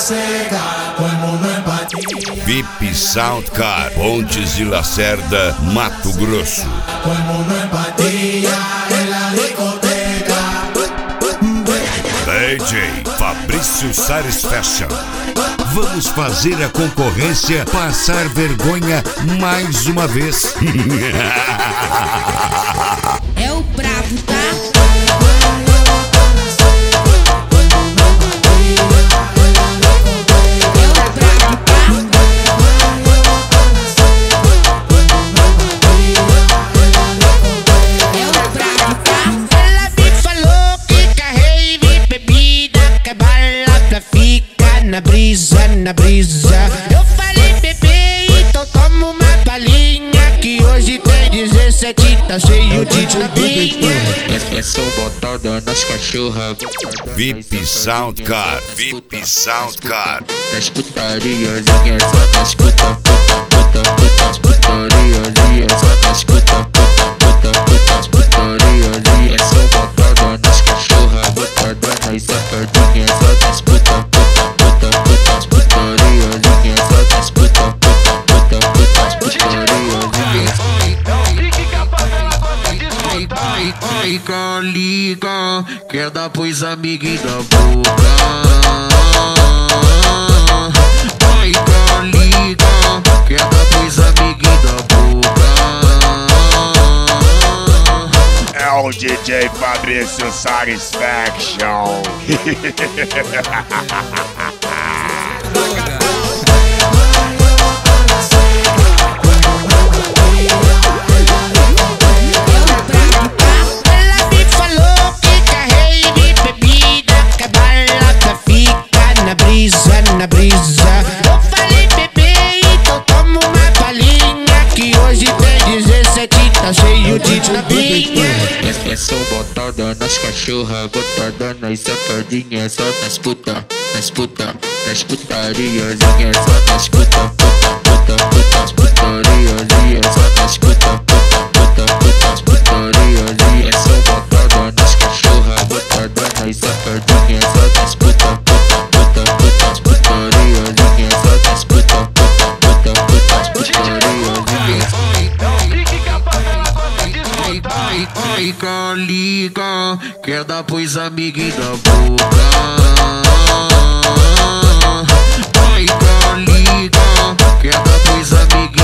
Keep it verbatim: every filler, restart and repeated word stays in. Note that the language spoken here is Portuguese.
V I P Soundcar, Pontes de Lacerda, Mato Grosso. D J Fabrício Sares Fashion. Vamos fazer a concorrência passar vergonha mais uma vez. É o brabo, tá? Na brisa, na brisa. Eu falei, bebê, então toma uma palhinha, que hoje tem dezessete, tá cheio de tapinha. É só botada nas cachorras. V I P Soundcar, V I P Soundcar. Nas putariazinhas, só nas puta, puta, puta, puta, putariazinhas, só nas puta, puta, puta, puta, putariazinhas. É só botada nas cachorras, botada nas safadinhas, só nas puta, puta. Liga, liga, quer dar pros amiguinhos da boca. Liga, liga, quer dar pros amiguinhos da boca. É o D J Fabrício Sares Fashion. Na brisa, eu falei, bebê, então toma uma palhinha, que hoje tem dezessete, tá cheio de tapinha. É, é só botada nas cachorras, botada nas safadinhas, só nas puta, nas puta, nas putariazinhas, só nas puta, puta, puta, puta, putariazinhas, só nas puta, puta, puta, puta, putariazinhas. É só botada nas cachorras, botada nas safadinhas, só nas puta, puta, puta, puta, putariazinhas, só nas puta, puta, puta, puta, putariazinhas. Liga, liga, quer dar pros amiguinhos da boca. Liga, liga, quer dar pros amiguinhos.